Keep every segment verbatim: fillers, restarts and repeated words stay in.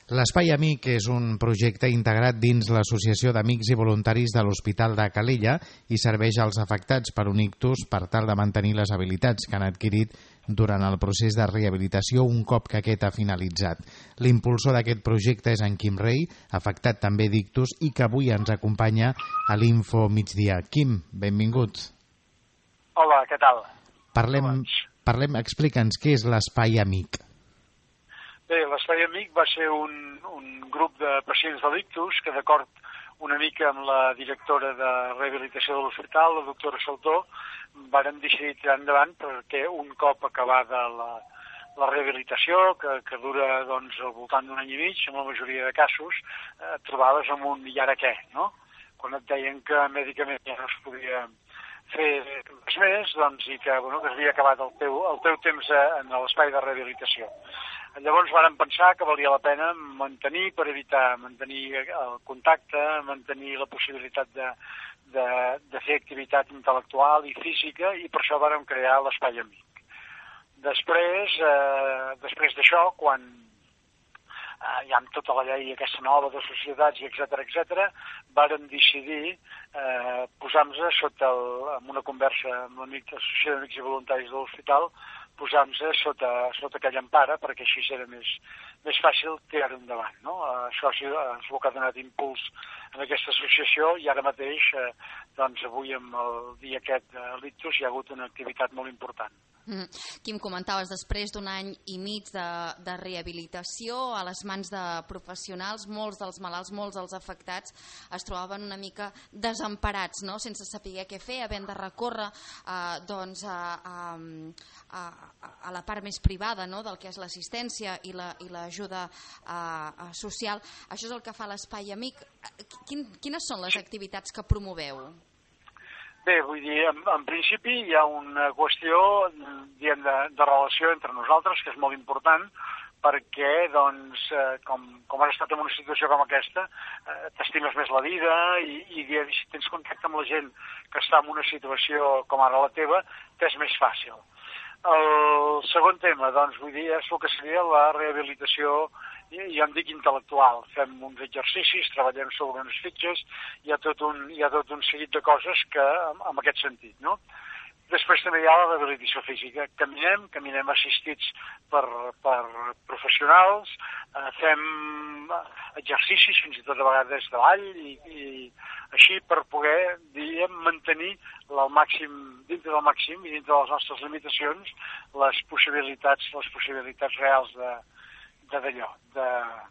L'Espai Amic és un projecte integrat dins l'Associació d'Amics i Voluntaris de l'Hospital de Calella i serveix als afectats per un ictus per tal de mantenir les habilitats que han adquirit durant el procés de rehabilitació un cop que aquest ha finalitzat. L'impulsor d'aquest projecte és en Quim Rey, afectat també d'ictus i que avui ens acompanya a l'Info Migdia. Quim, benvingut. Hola, què tal? Parlem, parlem, explica'ns què és l'Espai Amic. Bé, l'Espai Amic va ser un, un grup de pacients de l'ictus que, d'acord una mica amb la directora de rehabilitació de l'hospital, la doctora Saltó, varen decidir tirar endavant perquè un cop acabada la, la rehabilitació, que, que dura doncs, al voltant d'un any i mig, en la majoria de casos, eh, et trobaves amb un i ara què, no? Quan et deien que mèdicament ja no es podia fer res més, doncs, i que, bueno, que havia acabat el teu, el teu temps en l'espai de rehabilitació. Llavors vàrem pensar que valia la pena mantenir, per evitar mantenir el contacte, mantenir la possibilitat de, de, de fer activitat intel·lectual i física, i per això vàrem crear l'Espai Amic. Després, eh, després d'això, quan eh, ja amb tota la llei aquesta nova de societats, i etcètera, etcètera, vàrem decidir eh, posar-nos sota, el, en una conversa amb l'Associació d'Amics i Voluntaris de l'Hospital, posar-nos sota, sota aquella empara, perquè així era més, més fàcil tirar-ho endavant, no? Això és el que ha donat impuls en aquesta associació, i ara mateix, eh, doncs avui amb el dia aquest de l'ictus hi ha hagut una activitat molt important. Mm. Quim, comentaves, després d'un any i mig de, de rehabilitació a les mans de professionals, molts dels malalts, molts dels afectats es trobaven una mica desemparats, no? Sense saber què fer, havent de recórrer eh, doncs, a, a, a, a la part més privada, no? Del que és l'assistència i l'ajuda eh, social. Això és el que fa l'Espai Amic. Quin, quines són les activitats que promoveu? Bé, vull dir, en, en principi hi ha una qüestió diguem, de, de relació entre nosaltres, que és molt important, perquè, doncs, eh, com, com has estat en una situació com aquesta, eh, t'estimes més la vida i, i si tens contacte amb la gent que està en una situació com ara la teva, t'és més fàcil. El segon tema, doncs, vull dir, és el que seria la rehabilitació, ja em dic intel·lectual. Fem uns exercicis, treballem sobre unes fitxes, hi ha tot un, hi ha tot un seguit de coses que, en aquest sentit, no? Després també hi ha la rehabilitació física. Caminem, caminem assistits per, per professionals, eh, fem exercicis, fins i tot a vegades de ball, i, i així per poder, diguem, mantenir el màxim, dintre del màxim i dintre de les nostres limitacions, les possibilitats, les possibilitats reals de d'allò, de,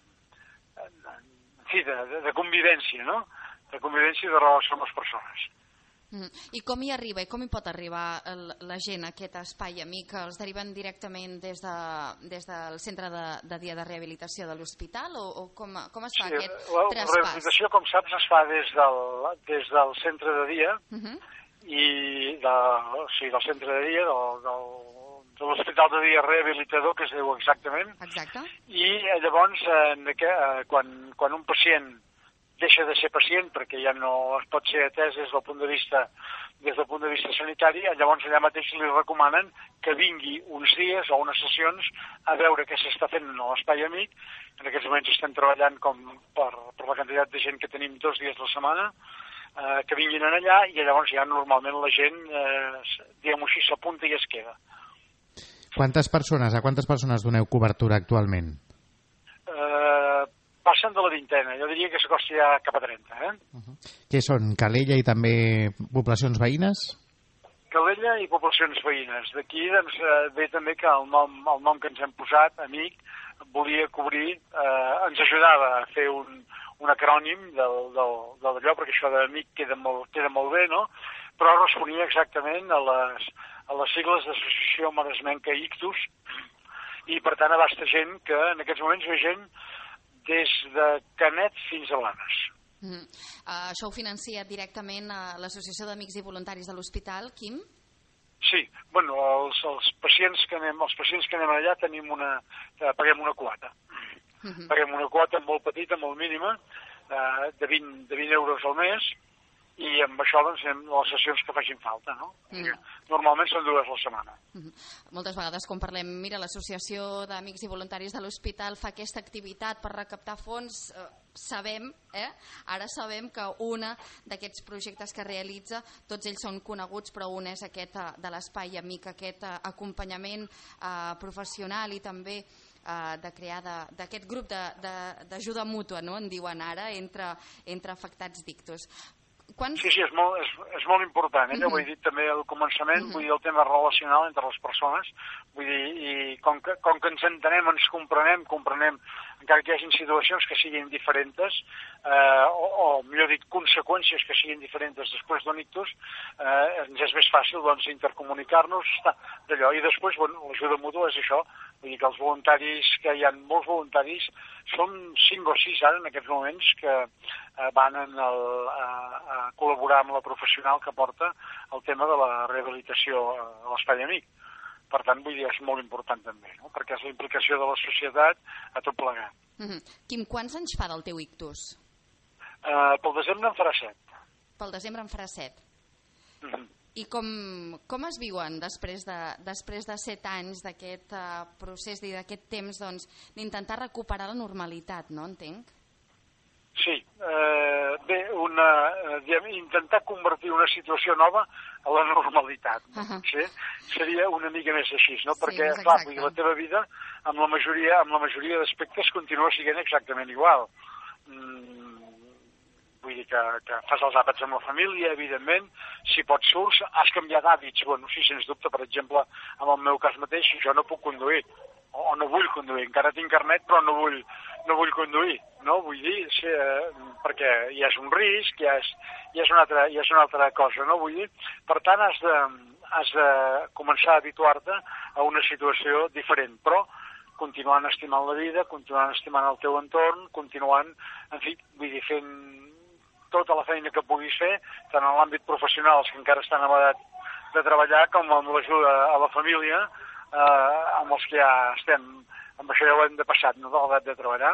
de, de, de, de convivència, no? De convivència i de relació amb les persones. Mm. I com hi arriba, i com hi pot arribar el, la gent a aquest Espai Amic? Els deriven directament des, de, des del centre de, de dia de rehabilitació de l'hospital, o, o com, com es fa sí, aquest la, traspàs? La rehabilitació, com saps, es fa des del, des del centre de dia, uh-huh. i de, o sigui, del centre de dia, del, del de l'Hospital de Dia Rehabilitador, que es diu exactament. Exacte. I llavors, eh, que, eh, quan, quan un pacient deixa de ser pacient, perquè ja no es pot ser atès des del punt de vista, des del punt de vista sanitari, llavors allà mateix li recomanen que vingui uns dies o unes sessions a veure què s'està fent en l'Espai Amic. En aquests moments estem treballant com per, per la quantitat de gent que tenim dos dies a la setmana, eh, que vinguin allà, i llavors ja normalment la gent, eh, diguem-ho així, s'apunta i es queda. Quantes persones, a quantes persones doneu cobertura actualment? Eh, passen de la vintena, jo diria que s'acosta ja cap a trenta. Eh? Uh-huh. Què són, Calella i també poblacions veïnes? Calella i poblacions veïnes. D'aquí doncs, ve també que el nom, el nom que ens hem posat, Amic, volia cobrir, eh, ens ajudava a fer un, un acrònim del, del, del d'allò, perquè això d'Amic queda molt, queda molt bé, no? Però responia exactament a les, a les sigles d'Associació Maresmenca Ictus, i per tant abasta gent que en aquests moments ve gent des de Canet fins a Blanes. Mm. Uh, això ho financia directament a l'Associació d'Amics i Voluntaris de l'Hospital, Quim? Sí, bueno, els, els, pacients que anem, els pacients que anem allà tenim una, eh, paguem una quota. Mm-hmm. Paguem una quota molt petita, molt mínima, eh, de, vint, de vint euros al mes, i amb això doncs fem les sessions que facin falta, no? Mm. Normalment són dues a la setmana. Mm. Moltes vegades quan parlem, mira, l'Associació d'Amics i Voluntaris de l'Hospital fa aquesta activitat per recaptar fons, eh, sabem, eh? ara sabem que una d'aquests projectes que realitza, tots ells són coneguts, però un és aquest eh, de l'Espai Amic, aquest eh, acompanyament eh, professional i també eh, de crear d'aquest grup d'ajuda mútua, no? En diuen ara, entre, entre afectats d'ictus. Quants... Sí, sí, és molt, és, és molt important, eh? Uh -huh. Ho he dit també al començament, uh -huh. vull dir, el tema relacional entre les persones, vull dir, i com que, com que ens entenem, ens comprenem, comprenem, encara que hi hagi situacions que siguin diferents, eh, o, o millor dit, conseqüències que siguin diferents després d'un ictus, eh, ens és més fàcil, doncs, intercomunicar-nos, d'allò, i després, bueno, l'ajuda mútua és això, vull dir que els voluntaris, que hi ha molts voluntaris, són cinc o sis ara en aquests moments que eh, van en el, a, a col·laborar amb la professional que porta el tema de la rehabilitació a l'Espai Amic. Per tant, vull dir, és molt important també, no? Perquè és la implicació de la societat a tot plegat. Uh-huh. Quim, quants anys fa del teu ictus? Uh, pel desembre en farà set. Pel desembre en farà set. Uh-huh. I com, com es viuen després de, després de set anys d'aquest uh, procés i d'aquest temps doncs, d'intentar recuperar la normalitat, no? Entenc? Sí, eh, bé, una, eh, intentar convertir una situació nova a la normalitat. No? Uh-huh. Sí? Seria una mica més així, no? Perquè, sí, clar, la teva vida, amb la majoria, amb la majoria d'aspectes, continua sent exactament igual. Mm, vull dir que, que fas els àpats amb la família, evidentment, si pots surts, has canviat hàbits. Bueno, sí, sens dubte, per exemple, en el meu cas mateix, jo no puc conduir, o no vull conduir, encara tinc carnet, però no vull, no vull conduir, no? Vull dir, sí, eh, perquè ja és un risc, ja és, ja és, una altra, ja és una altra cosa, no? Vull dir, per tant, has de, has de començar a habituar-te a una situació diferent, però continuant estimant la vida, continuant estimant el teu entorn, continuant, en fi, vull dir, fent tota la feina que puguis fer, tant en l'àmbit professional, que encara estan en edat de treballar, com amb l'ajuda a la família, eh, amb els que ja estem, amb això ja ho hem de passar, no?, de l'edat de treballar.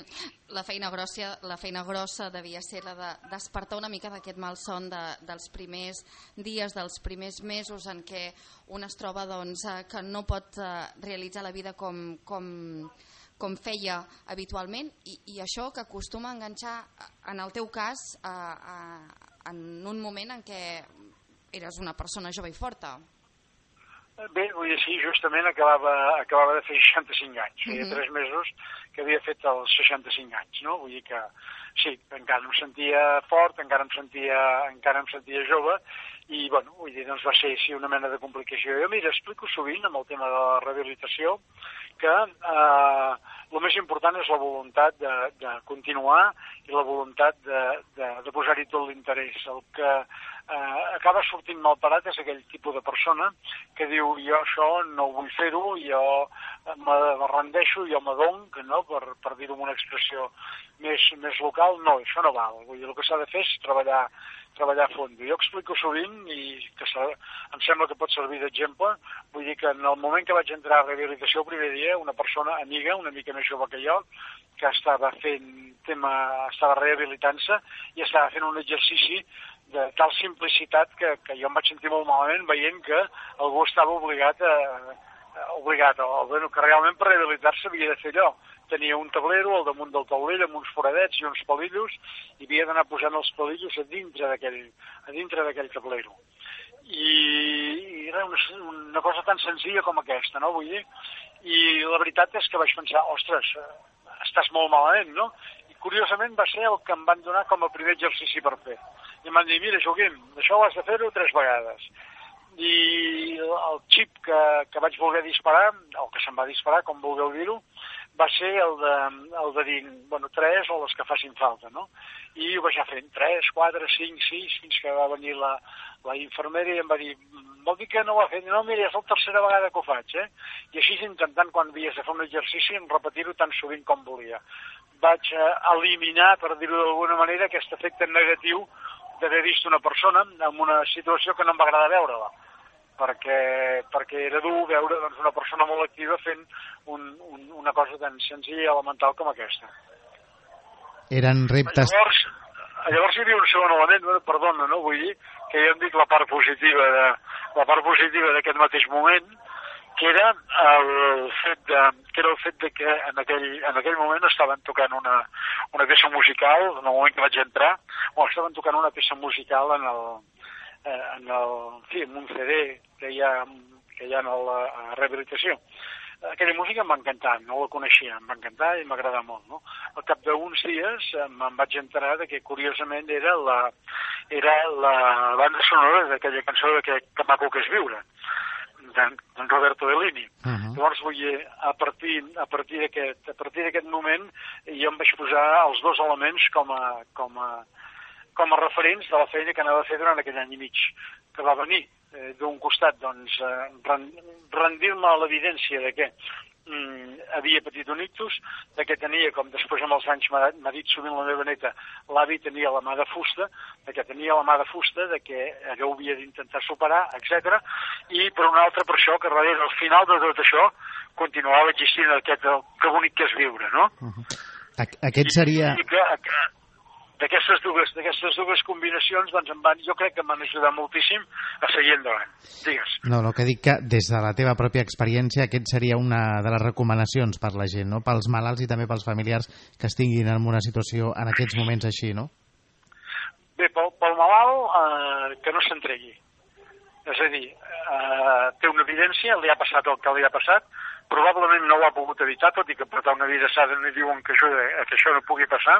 La feina grossa, la feina grossa devia ser la de despertar una mica d'aquest malson de, dels primers dies, dels primers mesos en què un es troba doncs, que no pot realitzar la vida com... com com feia habitualment, i, i això que acostuma a enganxar, en el teu cas, a, a, en un moment en què eres una persona jove i forta. Bé, vull dir, sí, justament acabava, acabava de fer seixanta-cinc anys. Feia uh-huh. tres mesos que havia fet els seixanta-cinc anys, no? Vull dir que sí, encara em sentia fort, encara em sentia, encara em sentia jove, i, bueno, vull dir, doncs va ser sí, una mena de complicació. Jo, mira, explico sovint amb el tema de la rehabilitació que eh, el més important és la voluntat de, de continuar i la voluntat de, de, de posar-hi tot l'interès. El que eh, acaba sortint mal parat és aquell tipus de persona que diu jo això no vull fer-ho, jo me rendeixo, jo m'adonc, no? per, per dir-ho amb una expressió més, més local. No, això no val. Vull dir, el que s'ha de fer és treballar treballar a fons. Jo explico sovint, i que em sembla que pot servir d'exemple, vull dir que en el moment que vaig entrar a rehabilitació el primer dia, una persona amiga, una mica més jove que jo, que estava fent tema, estava rehabilitant-se i estava fent un exercici de tal simplicitat que, que jo em vaig sentir molt malament veient que algú estava obligat a, obligat, o bueno, que realment per rehabilitar-se havia de fer allò. Tenia un tablero al damunt del taulell amb uns foradets i uns palillos i havia d'anar posant els palillos a dintre d'aquell a dintre d'aquell tablero. I, i era una, una cosa tan senzilla com aquesta, no? Vull dir, i la veritat és que vaig pensar, ostres, estàs molt malament, no? I curiosament va ser el que em van donar com a primer exercici per fer. I em van dir, mira, Joaquim, això ho has de fer-ho tres vegades. I el xip que, que vaig voler disparar, o que se'm va disparar, com vulgueu dir-ho, va ser el de, el de dir, bueno, tres o les que facin falta, no? I ho vaig anar fent, tres, quatre, cinc, sis, fins que va venir la, la infermera i em va dir, vol dir que no ho ha fet? No, mira, és la tercera vegada que ho faig, eh? I així intentant, quan havies de fer un exercici, en repetir-ho tan sovint com volia. Vaig eh, eliminar, per dir-ho d'alguna manera, aquest efecte negatiu d'haver vist una persona en una situació que no em va agradar veure-la. Perquè, perquè era dur veure doncs, una persona molt activa fent un, un, una cosa tan senzilla i elemental com aquesta. Eren reptes... Llavors, llavors hi havia un segon element, perdona, no? Vull dir que jo em dic la part positiva de, la part positiva d'aquest mateix moment, que era el fet de, que era el fet de que en aquell, en aquell moment estaven tocant una, una peça musical, en el moment que vaig entrar, o estaven tocant una peça musical en el, en el, en fi, en un C D que hi ha, que hi ha a la a rehabilitació. Aquella música em va encantar, no la coneixia, em va encantar i m'agrada molt, no? Al cap d'uns dies me'n vaig enterar que, curiosament, era la, era la banda sonora d'aquella cançó de que, que maco que és viure, d'en Roberto Bellini. Uh-huh. Llavors, vull dir, a partir, a partir d'aquest a partir d'aquest moment, jo em vaig posar els dos elements com a, com a, com a referents de la feina que anava a fer durant aquell any i mig que va venir. Eh, d'un costat, doncs, eh, rendir-me a l'evidència de que mm, havia patit un ictus, de que tenia, com després amb els anys m'ha dit sovint la meva neta, l'avi tenia la mà de fusta, de que tenia la mà de fusta, de que allò ho havia d'intentar superar, etcètera. I per un altre, per això, que darrere, al final de tot això, continuava existint aquest, el, que bonic que és viure, no? Uh-huh. Aquest seria... I, i que, que, D'aquestes dues, d'aquestes dues combinacions, doncs, em van, jo crec que em van ajudar moltíssim a seguir endavant. Digues. No, no, que dic que des de la teva pròpia experiència aquest seria una de les recomanacions per la gent, no? Pels malalts i també pels familiars que estiguin en una situació en aquests moments així, no? Bé, pel, pel malalt, eh, que no s'entregui. És a dir, eh, té una evidència, li ha passat el que li ha passat, probablement no ho ha pogut evitar, tot i que portar una vida sana no diuen que això, que això no pugui passar.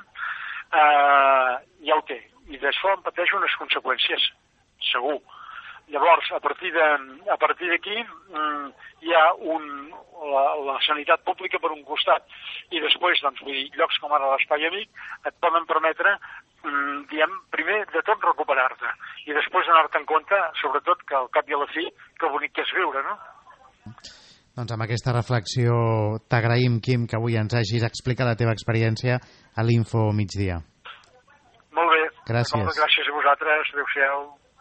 Uh, ja ho té, i d'això en pateix unes conseqüències, segur. Llavors, a partir de, a partir d'aquí um, hi ha un, la, la sanitat pública per un costat, i després, doncs, vull dir, llocs com ara l'Espai Amic et poden permetre, um, diem, primer de tot recuperar-te, i després donar-te en compte, sobretot, que al cap i a la fi, que bonic que és viure, no? Doncs amb aquesta reflexió t'agraïm, Quim, que avui ens hagis explicat la teva experiència a l'Info Migdia. Molt bé. Gràcies. Moltes gràcies a vosaltres. Adéu-siau.